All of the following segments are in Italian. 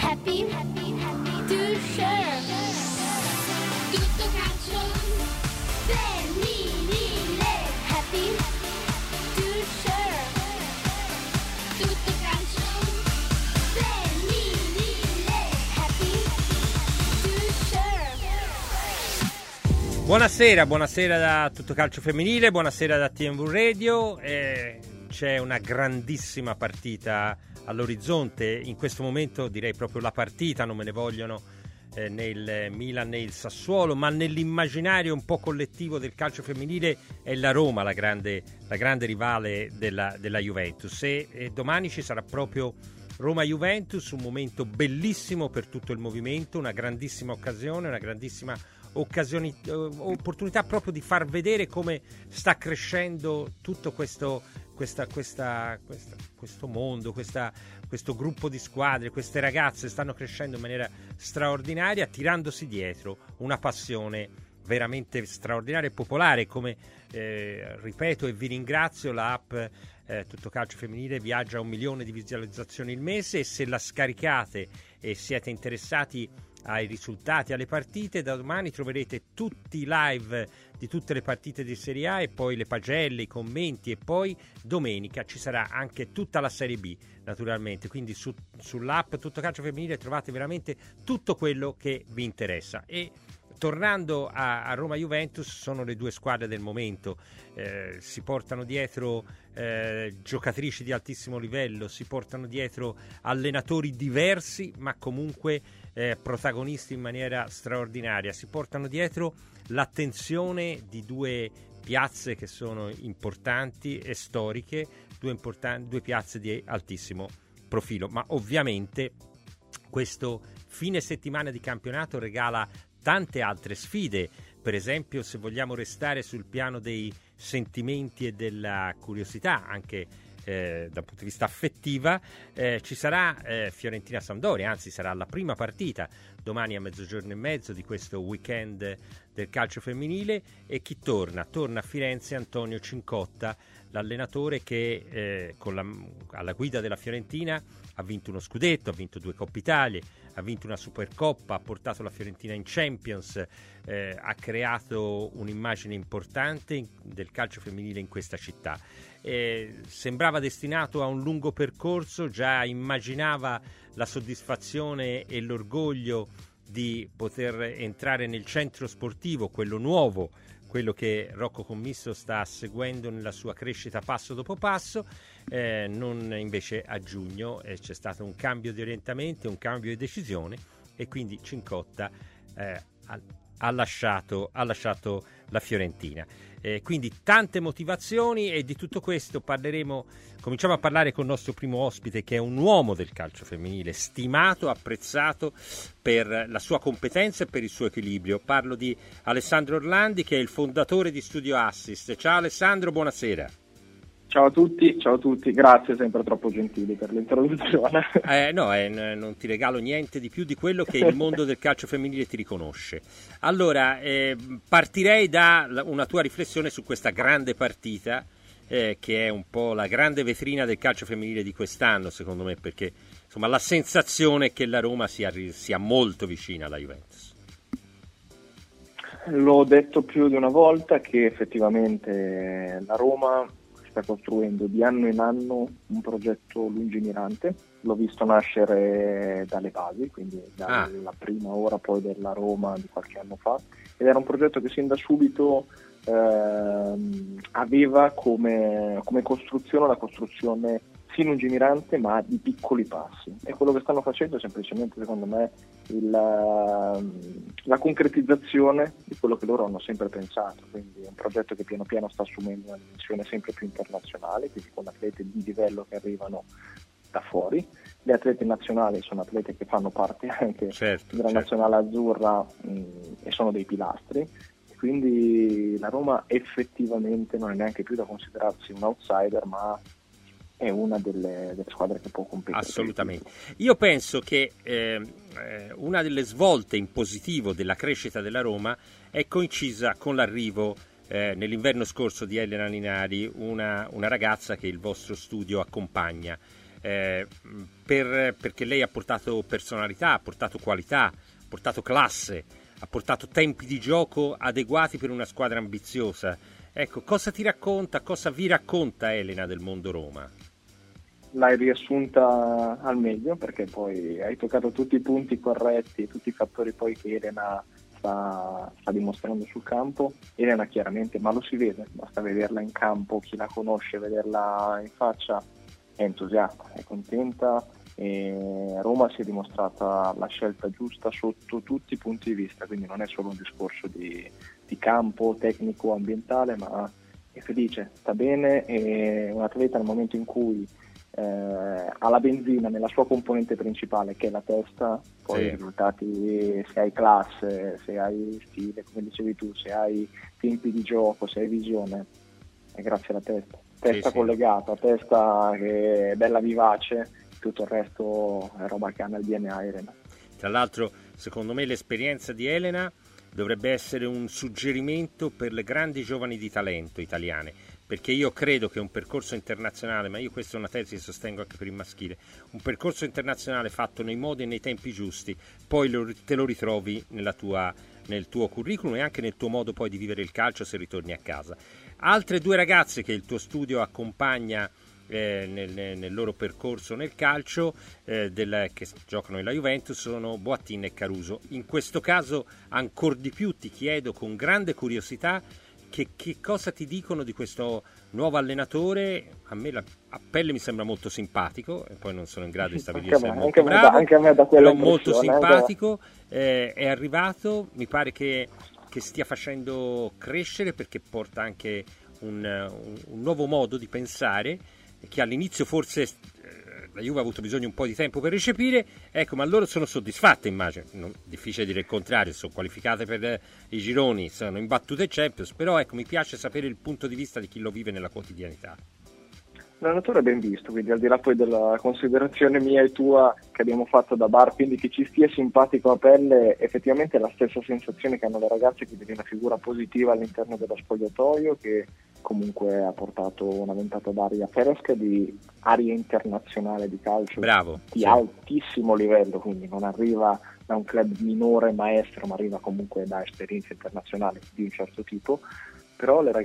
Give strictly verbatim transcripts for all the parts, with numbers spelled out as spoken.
happy, happy, happy to share. Tutto calcio femminile, happy to share. Tutto calcio femminile, happy to share. Buonasera, buonasera da Tutto Calcio Femminile, buonasera da T M V Radio. Eh, c'è una grandissima partita all'orizzonte, in questo momento direi proprio la partita, non me ne vogliono eh, né il Milan né il Sassuolo, ma nell'immaginario un po' collettivo del calcio femminile è la Roma la grande, la grande rivale della, della Juventus e, e domani ci sarà proprio Roma-Juventus, un momento bellissimo per tutto il movimento, una grandissima occasione, una grandissima occasioni, opportunità proprio di far vedere come sta crescendo tutto questo, questa, questa, questa, questo mondo, questa, questo gruppo di squadre, queste ragazze stanno crescendo in maniera straordinaria, tirandosi dietro una passione veramente straordinaria e popolare, come eh, ripeto e vi ringrazio, la app eh, Tutto Calcio Femminile viaggia a un milione di visualizzazioni il mese, e se la scaricate e siete interessati ai risultati, alle partite, da domani troverete tutti i live di tutte le partite di Serie A e poi le pagelle, i commenti, e poi domenica ci sarà anche tutta la Serie B naturalmente, quindi su, sull'app Tutto Calcio Femminile trovate veramente tutto quello che vi interessa. E tornando a, a Roma-Juventus, sono le due squadre del momento, eh, si portano dietro eh, giocatrici di altissimo livello, si portano dietro allenatori diversi ma comunque eh, protagonisti in maniera straordinaria, si portano dietro l'attenzione di due piazze che sono importanti e storiche, due, importan- due piazze di altissimo profilo, ma ovviamente questo fine settimana di campionato regala tante altre sfide. Per esempio, se vogliamo restare sul piano dei sentimenti e della curiosità, anche eh, dal punto di vista affettiva, eh, ci sarà eh, Fiorentina-Sampdoria, anzi sarà la prima partita domani a mezzogiorno e mezzo di questo weekend del calcio femminile. E chi torna? Torna a Firenze Antonio Cincotta, l'allenatore che eh, con la, alla guida della Fiorentina ha vinto uno scudetto, ha vinto due Coppe Italia, ha vinto una Supercoppa, ha portato la Fiorentina in Champions, eh, ha creato un'immagine importante del calcio femminile in questa città. Eh, sembrava destinato a un lungo percorso, già immaginava la soddisfazione e l'orgoglio di poter entrare nel centro sportivo, quello nuovo, quello che Rocco Commisso sta seguendo nella sua crescita passo dopo passo. Eh, non invece a giugno eh, c'è stato un cambio di orientamento, un cambio di decisione, e quindi Cincotta eh, ha, ha, lasciato, ha lasciato la Fiorentina. Eh, quindi tante motivazioni, e di tutto questo parleremo, cominciamo a parlare con il nostro primo ospite, che è un uomo del calcio femminile, stimato, apprezzato per la sua competenza e per il suo equilibrio. Parlo di Alessandro Orlandi, che è il fondatore di Studio Assist. Ciao Alessandro, buonasera. Ciao a tutti, ciao a tutti, grazie, sempre troppo gentili per l'introduzione. Eh, no, eh, non ti regalo niente di più di quello che il mondo del calcio femminile ti riconosce. Allora, eh, partirei da una tua riflessione su questa grande partita, eh, che è un po' la grande vetrina del calcio femminile di quest'anno, secondo me, perché insomma la sensazione è che la Roma sia, sia molto vicina alla Juventus. L'ho detto più di una volta che effettivamente la Roma sta costruendo di anno in anno un progetto lungimirante. L'ho visto nascere dalle basi, quindi dalla ah. prima ora poi della Roma di qualche anno fa, ed era un progetto che sin da subito ehm, aveva come, come costruzione la costruzione sì lungimirante ma di piccoli passi, e quello che stanno facendo è semplicemente, secondo me, il, la concretizzazione di quello che loro hanno sempre pensato. Quindi è un progetto che piano piano sta assumendo una dimensione sempre più internazionale, quindi con atlete di livello che arrivano da fuori. Le atlete nazionali sono atlete che fanno parte anche certo, della certo. nazionale azzurra mh, e sono dei pilastri. Quindi la Roma effettivamente non è neanche più da considerarsi un outsider, ma è una delle, delle squadre che può competere. Assolutamente. Io penso che eh, una delle svolte in positivo della crescita della Roma è coincisa con l'arrivo eh, nell'inverno scorso di Elena Linari, una, una ragazza che il vostro studio accompagna. eh, per, perché lei ha portato personalità, ha portato qualità, ha portato classe, ha portato tempi di gioco adeguati per una squadra ambiziosa. Ecco, cosa ti racconta, cosa vi racconta Elena del mondo Roma? L'hai riassunta al meglio, perché poi hai toccato tutti i punti corretti, tutti i fattori poi che Elena sta, sta dimostrando sul campo. Elena chiaramente, ma lo si vede, basta vederla in campo, chi la conosce, vederla in faccia, è entusiasta, è contenta, e Roma si è dimostrata la scelta giusta sotto tutti i punti di vista, quindi non è solo un discorso di, di campo, tecnico, ambientale, ma è felice, sta bene, e un atleta nel momento in cui Eh, ha la benzina nella sua componente principale, che è la testa, poi sì. I risultati, se hai classe, se hai stile, come dicevi tu, se hai tempi di gioco, se hai visione, è grazie alla testa. Testa sì, collegata, sì. Testa che è bella vivace, tutto il resto è roba che ha nel D N A Elena. Tra l'altro, secondo me l'esperienza di Elena dovrebbe essere un suggerimento per le grandi giovani di talento italiane, perché io credo che un percorso internazionale, ma io questa è una tesi che sostengo anche per il maschile, un percorso internazionale fatto nei modi e nei tempi giusti, poi lo, te lo ritrovi nella tua, nel tuo curriculum e anche nel tuo modo poi di vivere il calcio se ritorni a casa. Altre due ragazze che il tuo studio accompagna eh, nel, nel loro percorso nel calcio, eh, del, che giocano nella Juventus, sono Boattin e Caruso. In questo caso ancor di più ti chiedo con grande curiosità Che, che cosa ti dicono di questo nuovo allenatore. A me la, a pelle mi sembra molto simpatico, e poi non sono in grado di stabilire se è molto bravo, anche a me da quella però molto simpatico, eh, è arrivato, mi pare che, che stia facendo crescere, perché porta anche un, un, un nuovo modo di pensare che all'inizio forse la Juve ha avuto bisogno un po' di tempo per recepire, ecco, ma loro sono soddisfatte, immagino. Non, difficile dire il contrario, sono qualificate per eh, i gironi, sono imbattute Champions, però ecco, mi piace sapere il punto di vista di chi lo vive nella quotidianità. L'allenatore è ben visto, quindi al di là poi della considerazione mia e tua che abbiamo fatto da bar, quindi che ci stia simpatico a pelle, effettivamente è la stessa sensazione che hanno le ragazze, che vede una figura positiva all'interno dello spogliatoio, che comunque ha portato una ventata d'aria fresca, di aria internazionale di calcio. Bravo, di sì. altissimo livello, quindi non arriva da un club minore maestro, ma arriva comunque da esperienza internazionale di un certo tipo. Però le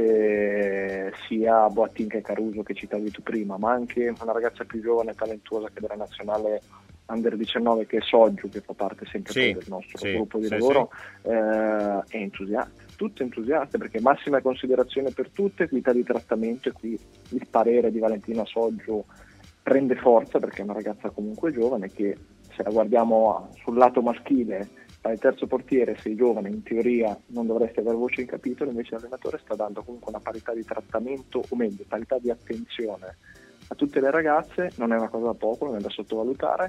ragazze, sia Boattin che Caruso che citavi tu prima, ma anche una ragazza più giovane e talentuosa che della nazionale under diciannove, che è Soggiu, che fa parte sempre sì, del nostro sì, gruppo di sì, lavoro, sì. eh, è entusiasta, tutte entusiaste, perché massima considerazione per tutte, equità di trattamento, e qui il parere di Valentina Soggiu prende forza, perché è una ragazza comunque giovane che, se la guardiamo sul lato maschile, il terzo portiere, sei giovane, in teoria non dovresti avere voce in capitolo, invece l'allenatore sta dando comunque una parità di trattamento, o meglio, parità di attenzione a tutte le ragazze. Non è una cosa da poco, non è da sottovalutare,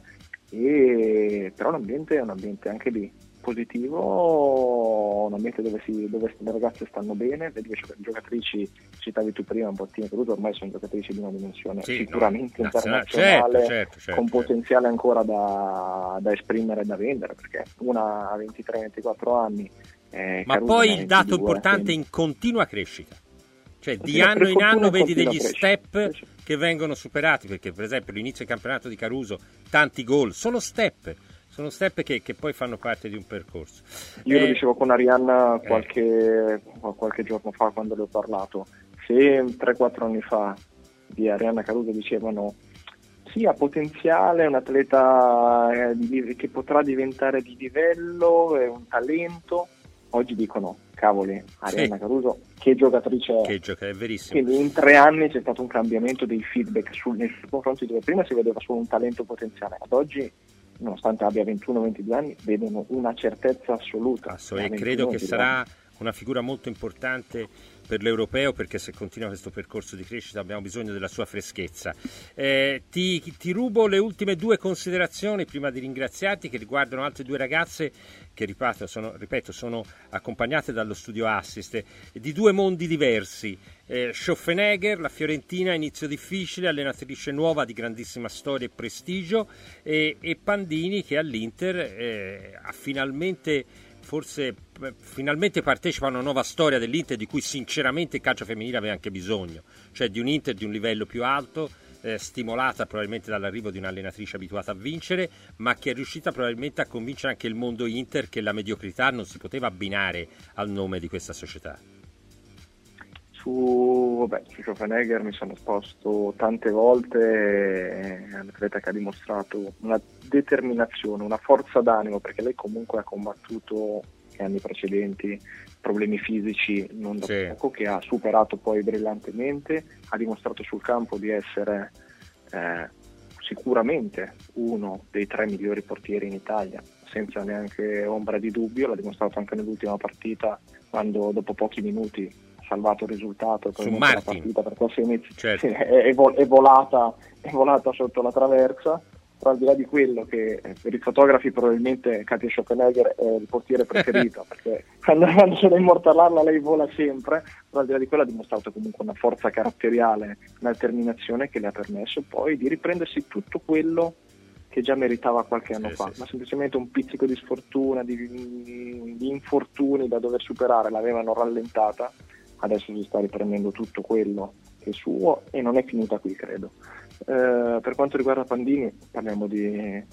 e però l'ambiente è un ambiente anche lì positivo, un ambiente dove, si, dove le ragazze stanno bene. Le due giocatrici, citavi tu prima, Bottini e Caruso, ormai sono giocatrici di una dimensione sì, sicuramente no, internazionale, certo, certo, certo, con certo. potenziale ancora da, da esprimere e da vendere, perché una ha ventitré ventiquattro anni, eh, ma Caruso poi ne ha il dato ventidue, importante è quindi in continua crescita, cioè di continua, anno in anno vedi degli crescita. step Sì, sì. che vengono superati, perché per esempio l'inizio del campionato di Caruso, tanti gol, sono step sono step che, che poi fanno parte di un percorso. Io eh, lo dicevo con Arianna eh. qualche, qualche giorno fa, quando le ho parlato, se tre quattro anni fa di Arianna Caruso dicevano sì, ha potenziale, è un atleta eh, di, che potrà diventare di livello, è un talento, oggi dicono cavoli, Arianna sì. Caruso che giocatrice è, che gioca, è verissimo. Quindi in tre anni c'è stato un cambiamento dei feedback sul, nei suoi confronti, dove prima si vedeva solo un talento potenziale, ad oggi, nonostante abbia ventuno ventidue anni, vedono una certezza assoluta. Assolutamente, credo che sarà una figura molto importante per l'europeo, perché se continua questo percorso di crescita abbiamo bisogno della sua freschezza. Eh, ti, ti rubo le ultime due considerazioni prima di ringraziarti, che riguardano altre due ragazze che, ripeto, sono, ripeto, sono accompagnate dallo studio Assist, di due mondi diversi. Eh, Schöffenegger, la Fiorentina, inizio difficile, allenatrice nuova di grandissima storia e prestigio, e, e Pandini, che all'Inter eh, ha finalmente forse finalmente partecipa a una nuova storia dell'Inter, di cui sinceramente il calcio femminile aveva anche bisogno, cioè di un Inter di un livello più alto, eh, stimolata probabilmente dall'arrivo di un'allenatrice abituata a vincere, ma che è riuscita probabilmente a convincere anche il mondo Inter che la mediocrità non si poteva abbinare al nome di questa società. Su, vabbè, su Schofenegger mi sono esposto tante volte, è un atleta che ha dimostrato una determinazione, una forza d'animo, perché lei comunque ha combattuto negli anni precedenti problemi fisici non da Sì. poco, che ha superato poi brillantemente, ha dimostrato sul campo di essere eh, sicuramente uno dei tre migliori portieri in Italia, senza neanche ombra di dubbio, l'ha dimostrato anche nell'ultima partita, quando dopo pochi minuti salvato il risultato Su la Martin, partita, perché se inizia, certo. sì, è, è, vol- è volata è volata sotto la traversa. Però al di là di quello, che eh, per i fotografi probabilmente Katia Schofenegger è il portiere preferito perché quando, quando c'è da immortalarla lei vola sempre, però al di là di quello ha dimostrato comunque una forza caratteriale, una determinazione che le ha permesso poi di riprendersi tutto quello che già meritava qualche anno sì, fa, sì, ma sì. semplicemente un pizzico di sfortuna, di, di infortuni da dover superare l'avevano rallentata. Adesso si sta riprendendo tutto quello che è suo e non è finita qui, credo. Eh, per quanto riguarda Pandini, parliamo di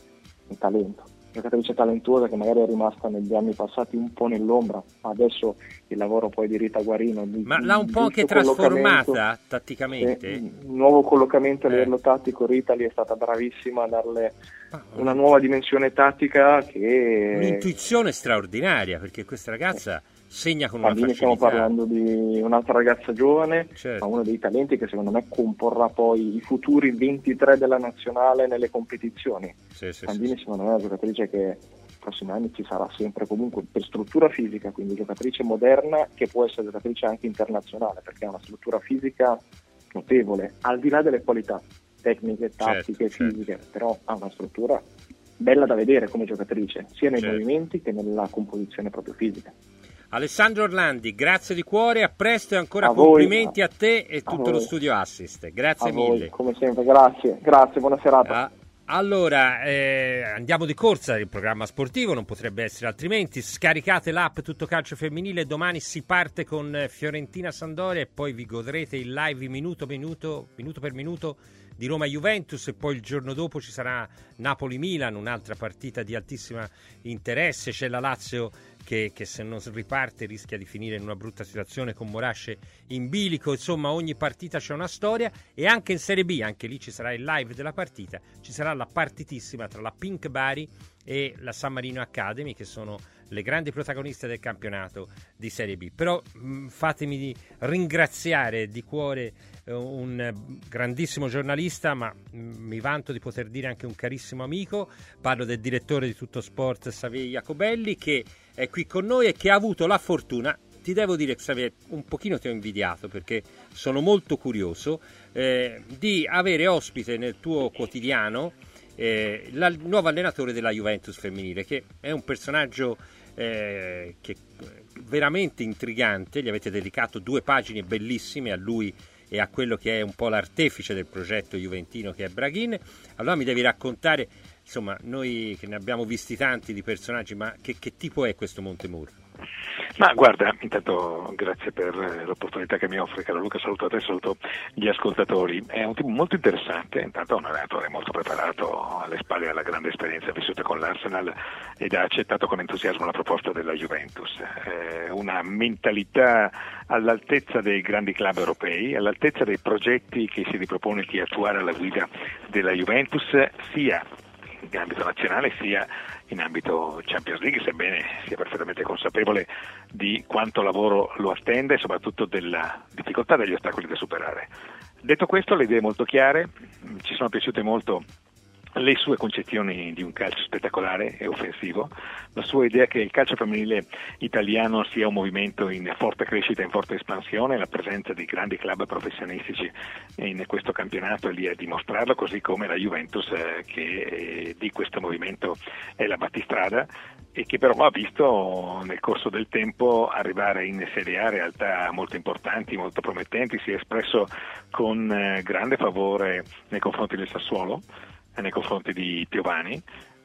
un talento, giocatrice talentuosa che magari è rimasta negli anni passati un po' nell'ombra, ma adesso il lavoro poi di Rita Guarino, di, Ma l'ha un po' anche giusto collocamento, trasformata tatticamente? sì, il nuovo collocamento a Eh. livello tattico, Rita lì è stata bravissima a darle Ah, una nuova dimensione tattica che Un'intuizione straordinaria, perché questa ragazza segna con una Pandini, stiamo facilità. parlando di un'altra ragazza giovane, Certo. ma uno dei talenti che secondo me comporrà poi i futuri ventitré della nazionale nelle competizioni. Sì, sì, Pandini sì, sì. secondo me è una giocatrice che nei prossimi anni ci sarà sempre comunque per struttura fisica, quindi giocatrice moderna che può essere giocatrice anche internazionale, perché ha una struttura fisica notevole, al di là delle qualità tecniche, tattiche, Certo, fisiche, certo. però ha una struttura bella da vedere come giocatrice, sia nei Certo. movimenti che nella composizione proprio fisica. Alessandro Orlandi, grazie di cuore, a presto e ancora A voi. complimenti a te e A tutto voi. lo studio Assist. Grazie A voi, mille. come sempre, grazie, grazie, buona serata. Ah, allora, eh, andiamo di corsa, il programma sportivo non potrebbe essere altrimenti. Scaricate l'app Tutto Calcio Femminile, domani si parte con eh, Fiorentina-Sampdoria e poi vi godrete il live minuto, minuto, minuto per minuto di Roma-Juventus e poi il giorno dopo ci sarà Napoli-Milan, un'altra partita di altissimo interesse. C'è la Lazio che, che se non riparte rischia di finire in una brutta situazione con Morasce in bilico. Insomma, ogni partita c'è una storia, e anche in Serie B, anche lì ci sarà il live della partita, ci sarà la partitissima tra la Pink Bari e la San Marino Academy, che sono le grandi protagoniste del campionato di Serie B. Però mh, fatemi di ringraziare di cuore eh, un grandissimo giornalista, ma mh, mi vanto di poter dire anche un carissimo amico. Parlo del direttore di Tutto Sport, Xavier Jacobelli, che è qui con noi e che ha avuto la fortuna, ti devo dire Xavier, un pochino ti ho invidiato perché sono molto curioso eh, di avere ospite nel tuo quotidiano eh, la, il nuovo allenatore della Juventus femminile, che è un personaggio eh, che veramente intrigante. Gli avete dedicato due pagine bellissime a lui e a quello che è un po' l'artefice del progetto juventino, che è Braghin. Allora mi devi raccontare, insomma, noi che ne abbiamo visti tanti di personaggi, ma che, che tipo è questo Montemurro? Ma guarda, intanto grazie per l'opportunità che mi offre, caro Luca, saluto a te, saluto gli ascoltatori. È un tipo molto interessante, intanto un allenatore molto preparato, alle spalle alla grande esperienza vissuta con l'Arsenal, ed ha accettato con entusiasmo la proposta della Juventus. Eh, una mentalità all'altezza dei grandi club europei, all'altezza dei progetti che si ripropone di attuare alla guida della Juventus, sia in ambito nazionale sia in ambito Champions League, sebbene sia perfettamente consapevole di quanto lavoro lo attende e soprattutto della difficoltà degli ostacoli da superare. Detto questo, le idee molto chiare, ci sono piaciute molto le sue concezioni di un calcio spettacolare e offensivo, la sua idea che il calcio femminile italiano sia un movimento in forte crescita e in forte espansione, la presenza di grandi club professionistici in questo campionato è lì a dimostrarlo, così come la Juventus eh, che eh, di questo movimento è la battistrada, e che però ha visto nel corso del tempo arrivare in Serie A realtà molto importanti, molto promettenti. Si è espresso con eh, grande favore nei confronti del Sassuolo, nei confronti di Piovani,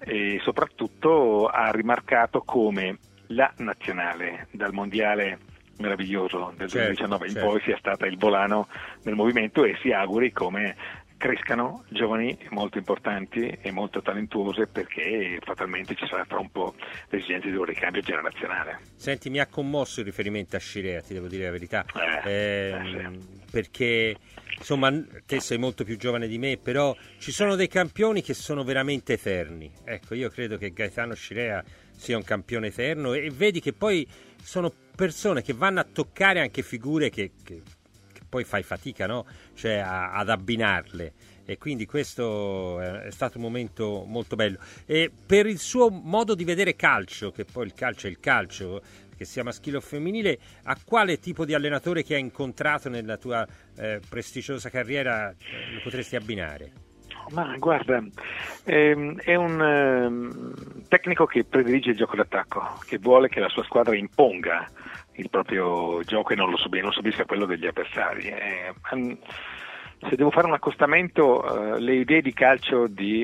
e soprattutto ha rimarcato come la nazionale dal mondiale meraviglioso del Certo, duemiladiciannove in certo. poi sia stata il volano del movimento, e si auguri come crescano giovani molto importanti e molto talentuose, perché fatalmente ci sarà tra un po' l'esigenza di un ricambio generazionale. Senti, mi ha commosso il riferimento a Scirea, ti devo dire la verità, Eh, eh, eh, sì. perché insomma te sei molto più giovane di me, però ci sono dei campioni che sono veramente eterni. Ecco, io credo che Gaetano Scirea sia un campione eterno, e vedi che poi sono persone che vanno a toccare anche figure che, che, che poi fai fatica, no? Cioè a, ad abbinarle, e quindi questo è, è stato un momento molto bello. E per il suo modo di vedere calcio, che poi il calcio è il calcio, che sia maschile o femminile, a quale tipo di allenatore che hai incontrato nella tua eh, prestigiosa carriera eh, lo potresti abbinare? Ma guarda, ehm, è un ehm, tecnico che predilige il gioco d'attacco, che vuole che la sua squadra imponga il proprio gioco e non lo subisca, non subisca quello degli avversari. Eh, um, se devo fare un accostamento, eh, le idee di calcio di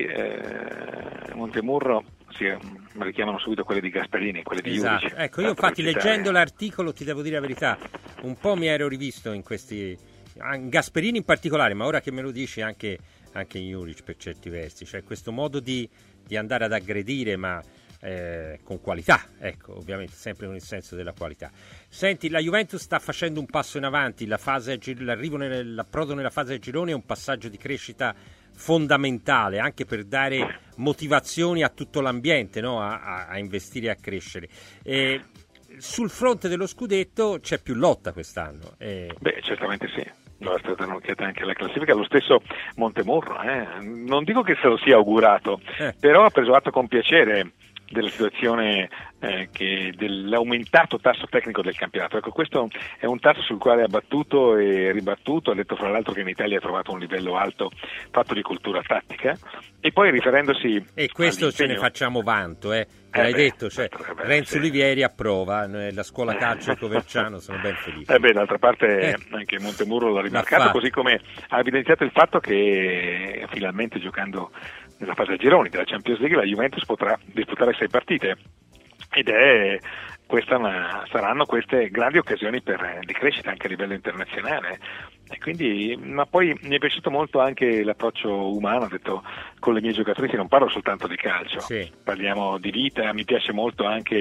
eh, Montemurro si mi richiamano subito quelle di Gasperini, quelle di Esatto. Juric. Ecco, io Tanto per infatti citare. leggendo l'articolo, ti devo dire la verità, un po' mi ero rivisto in questi, in Gasperini in particolare, ma ora che me lo dici anche, anche in Juric per certi versi, cioè questo modo di, di andare ad aggredire, ma eh, con qualità, ecco, ovviamente sempre con il senso della qualità. Senti, la Juventus sta facendo un passo in avanti, la fase, l'arrivo nel, l'approdo nella fase a gironi è un passaggio di crescita fondamentale, anche per dare motivazioni a tutto l'ambiente, no? a, a, a investire e a crescere. E sul fronte dello scudetto c'è più lotta quest'anno. E... Beh, certamente sì. No, è stata un'occhiata anche alla classifica, lo stesso Montemurro, eh. non dico che se lo sia augurato, Eh. però ha preso atto con piacere della situazione, eh, che dell'aumentato tasso tecnico del campionato. Ecco, questo è un tasso sul quale ha battuto e ribattuto, ha detto fra l'altro che in Italia ha trovato un livello alto fatto di cultura tattica, e poi riferendosi E questo ce ne all'impegno- facciamo vanto, eh? Eh L'hai beh, detto, cioè, eh beh, Renzo sì. Olivieri approva, noi, la scuola calcio di Coverciano sono ben felici. Eh beh, d'altra parte Eh. anche Montemurro l'ha rimarcato, fatto. così come ha evidenziato il fatto che finalmente, giocando nella fase a gironi della Champions League, la Juventus potrà disputare sei partite, ed è questa una, saranno queste grandi occasioni per, di crescita anche a livello internazionale. E quindi, ma poi mi è piaciuto molto anche l'approccio umano, ho detto, con le mie giocatrici, non parlo soltanto di calcio, Sì. parliamo di vita. Mi piace molto anche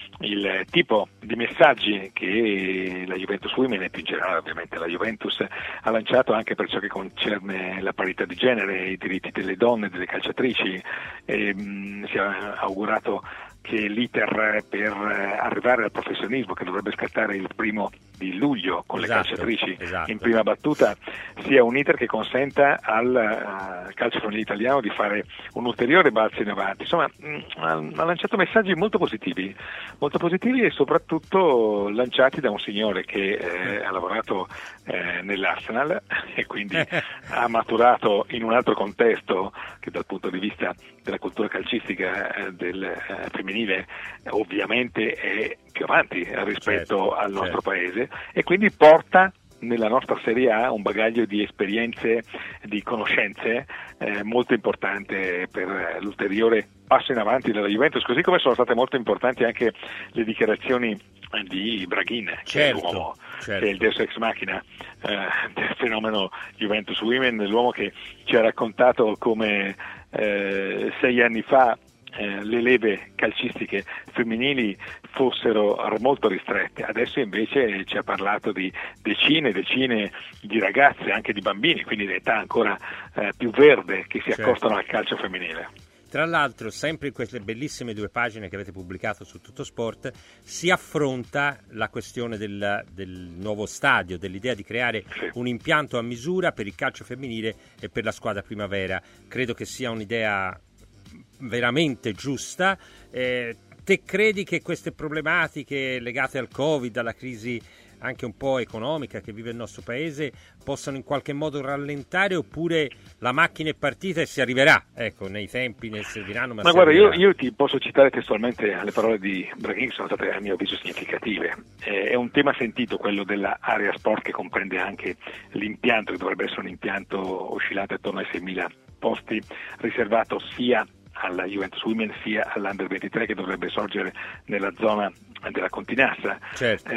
il tipo di messaggi che la Juventus Women, e più in generale ovviamente la Juventus, ha lanciato anche per ciò che concerne la parità di genere, i diritti delle donne, delle calciatrici. E, mh, si è augurato che l'iter per arrivare al professionismo, che dovrebbe scattare il primo di luglio con Esatto, le calciatrici esatto. in prima battuta, sia un iter che consenta al uh, calcio femminile italiano di fare un ulteriore balzo in avanti. Insomma, mh, ha, ha lanciato messaggi molto positivi, molto positivi e soprattutto lanciati da un signore che eh, ha lavorato eh, nell'Arsenal e quindi ha maturato in un altro contesto che dal punto di vista della cultura calcistica eh, del eh, femminile eh, ovviamente è più avanti rispetto Certo, al nostro certo. paese, e quindi porta nella nostra Serie A un bagaglio di esperienze, di conoscenze eh, molto importante per eh, l'ulteriore passo in avanti della Juventus, così come sono state molto importanti anche le dichiarazioni eh, di Braghin, che Certo, è l'uomo, certo. che è il deus ex machina eh, del fenomeno Juventus Women, l'uomo che ci ha raccontato come eh, sei anni fa Eh, le leve calcistiche femminili fossero molto ristrette. Adesso invece ci ha parlato di decine e decine di ragazze, anche di bambini, quindi di età ancora eh, più verde, che si Certo. accostano al calcio femminile. Tra l'altro, sempre in queste bellissime due pagine che avete pubblicato su Tuttosport, si affronta la questione del, del nuovo stadio, dell'idea di creare Sì. un impianto a misura per il calcio femminile e per la squadra primavera. Credo che sia un'idea veramente giusta. Eh, te credi che queste problematiche legate al Covid, alla crisi anche un po' economica che vive il nostro paese, possano in qualche modo rallentare, oppure la macchina è partita e si arriverà? Ecco, nei tempi ne serviranno, ma, Ma si guarda, io, arriverà. io ti posso citare testualmente le parole di Braghin, che sono state a mio avviso significative. Eh, è un tema sentito quello della area sport, che comprende anche l'impianto, che dovrebbe essere un impianto oscillante attorno ai seimila posti, riservato sia alla Juventus Women sia all'Under ventitré, che dovrebbe sorgere nella zona della Continassa. Certo.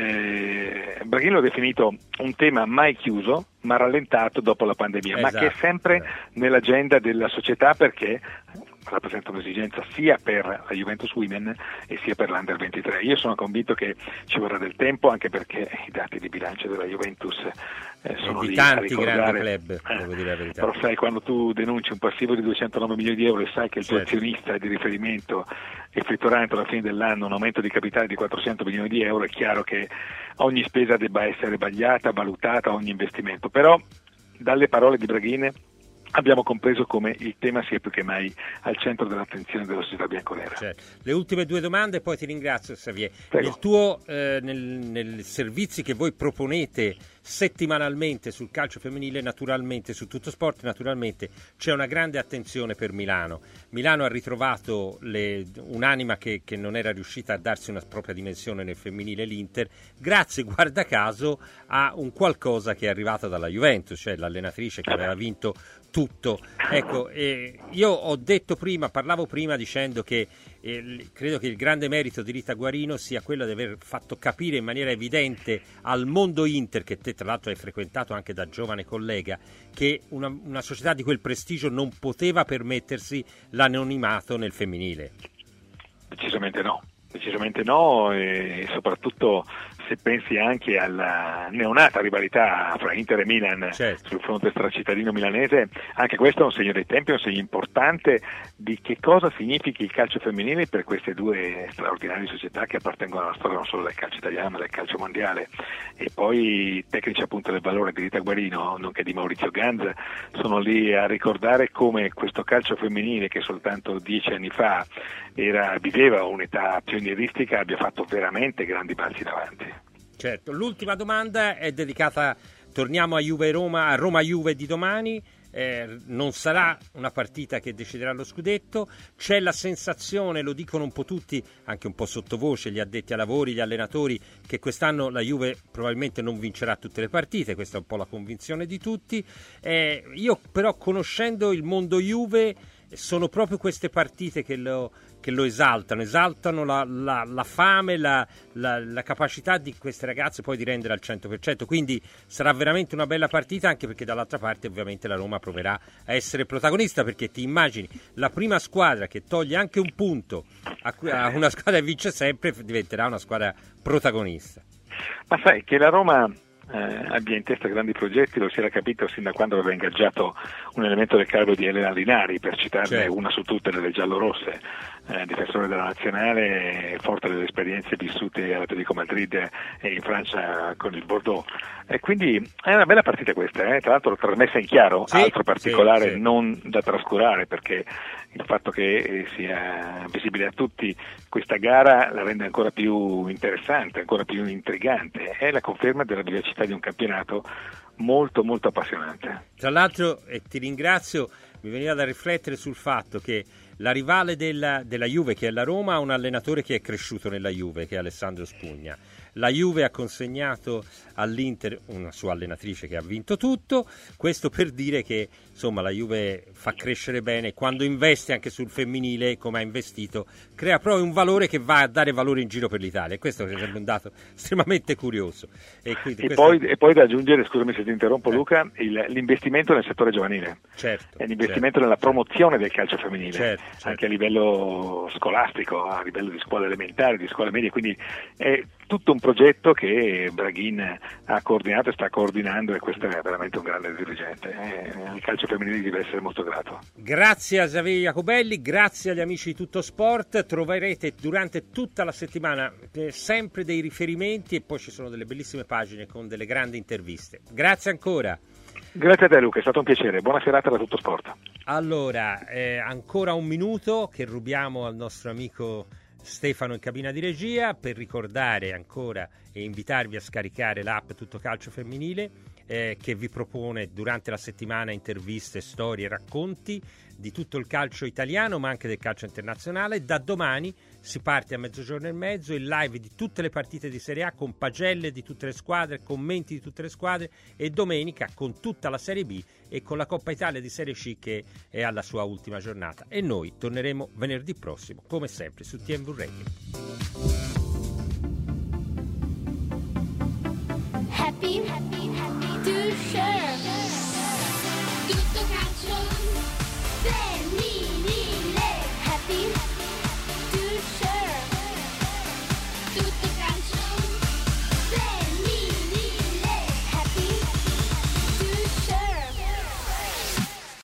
Eh, Braghini l'ha definito un tema mai chiuso ma rallentato dopo la pandemia, Esatto. ma che è sempre nell'agenda della società, perché rappresenta un'esigenza sia per la Juventus Women e sia per l'Under ventitré. Io sono convinto che ci vorrà del tempo, anche perché i dati di bilancio della Juventus eh, sono di lì tanti a ricordare. grandi club, eh, devo dire la verità. Però sai, quando tu denunci un passivo di duecentonove milioni di euro e sai che il tuo Certo. azionista di riferimento effettuerà entro la fine dell'anno un aumento di capitale di quattrocento milioni di euro, è chiaro che ogni spesa debba essere vagliata, valutata, ogni investimento. Però dalle parole di Braghini abbiamo compreso come il tema sia più che mai al centro dell'attenzione della società bianconera. Certo. Le ultime due domande e poi ti ringrazio, Xavier. Prego. Nel tuo eh, nel, nel servizi che voi proponete settimanalmente sul calcio femminile, naturalmente su Tutto Sport, naturalmente c'è una grande attenzione per Milano. Milano ha ritrovato le, un'anima che, che non era riuscita a darsi una propria dimensione nel femminile, l'Inter, grazie, guarda caso, a un qualcosa che è arrivato dalla Juventus, cioè l'allenatrice che aveva vinto tutto. Ecco, eh, io ho detto prima, parlavo prima dicendo che eh, credo che il grande merito di Rita Guarino sia quello di aver fatto capire in maniera evidente al mondo Inter, che te tra l'altro hai frequentato anche da giovane collega, che una, una società di quel prestigio non poteva permettersi l'anonimato nel femminile. Decisamente no, decisamente no, e soprattutto se pensi anche alla neonata rivalità fra Inter e Milan, certo, sul fronte stracittadino milanese, anche questo è un segno dei tempi, è un segno importante di che cosa significhi il calcio femminile per queste due straordinarie società che appartengono alla storia non solo del calcio italiano ma del calcio mondiale. E poi i tecnici appunto del valore di Rita Guarino, nonché di Maurizio Ganz, sono lì a ricordare come questo calcio femminile, che soltanto dieci anni fa era, viveva un'età pionieristica, abbia fatto veramente grandi passi in avanti. Certo, l'ultima domanda è dedicata, torniamo a Juve Roma, a Roma Juve di domani. Eh, non sarà una partita che deciderà lo scudetto, c'è la sensazione, lo dicono un po' tutti, anche un po' sottovoce, gli addetti ai lavori, gli allenatori, che quest'anno la Juve probabilmente non vincerà tutte le partite, questa è un po' la convinzione di tutti. Eh, io però, conoscendo il mondo Juve, sono proprio queste partite che lo, che lo esaltano, esaltano la, la, la fame, la, la, la capacità di queste ragazze poi di rendere al cento per cento, quindi sarà veramente una bella partita, anche perché dall'altra parte ovviamente la Roma proverà a essere protagonista, perché ti immagini la prima squadra che toglie anche un punto a, a una squadra che vince sempre diventerà una squadra protagonista. Ma sai che la Roma Eh, abbia in testa grandi progetti, lo si era capito sin da quando aveva ingaggiato un elemento del calibro di Elena Linari, per citarne certo. una su tutte delle giallorosse, eh, difensore della nazionale, forte delle esperienze vissute all'Atletico Madrid e in Francia con il Bordeaux. E quindi è una bella partita questa, eh? Tra l'altro trasmessa in chiaro, sì, altro particolare sì, sì. non da trascurare, perché il fatto che sia visibile a tutti questa gara la rende ancora più interessante, ancora più intrigante, è la conferma della vivacità di un campionato molto molto appassionante. Tra l'altro, e ti ringrazio, mi veniva da riflettere sul fatto che la rivale della, della Juve, che è la Roma, ha un allenatore che è cresciuto nella Juve, che è Alessandro Spugna. La Juve ha consegnato all'Inter una sua allenatrice che ha vinto tutto, questo per dire che insomma la Juve fa crescere bene, quando investe anche sul femminile come ha investito, crea proprio un valore che va a dare valore in giro per l'Italia, e questo è un dato estremamente curioso. E, quindi, e, questo... poi, e poi da aggiungere, scusami se ti interrompo eh. Luca, il, l'investimento nel settore giovanile, certo, è l'investimento certo, nella promozione del calcio femminile, certo, certo. anche a livello scolastico, a livello di scuole elementari, di scuole medie, quindi è tutto un progetto che Braghin ha coordinato e sta coordinando, e questo è veramente un grande dirigente. Eh, il calcio femminile deve essere molto grato. Grazie a Xavier Jacobelli, grazie agli amici di Tutto Sport, troverete durante tutta la settimana eh, sempre dei riferimenti, e poi ci sono delle bellissime pagine con delle grandi interviste. Grazie ancora. Grazie a te Luca, è stato un piacere, buona serata da Tutto Sport. Allora, eh, ancora un minuto che rubiamo al nostro amico Stefano in cabina di regia, per ricordare ancora e invitarvi a scaricare l'app Tutto Calcio Femminile. eh, che vi propone durante la settimana interviste, storie, racconti di tutto il calcio italiano ma anche del calcio internazionale. Da domani si parte a mezzogiorno e mezzo, il live di tutte le partite di Serie A con pagelle di tutte le squadre, commenti di tutte le squadre, e domenica con tutta la Serie B e con la Coppa Italia di Serie C che è alla sua ultima giornata. E noi torneremo venerdì prossimo come sempre su T M V Radio.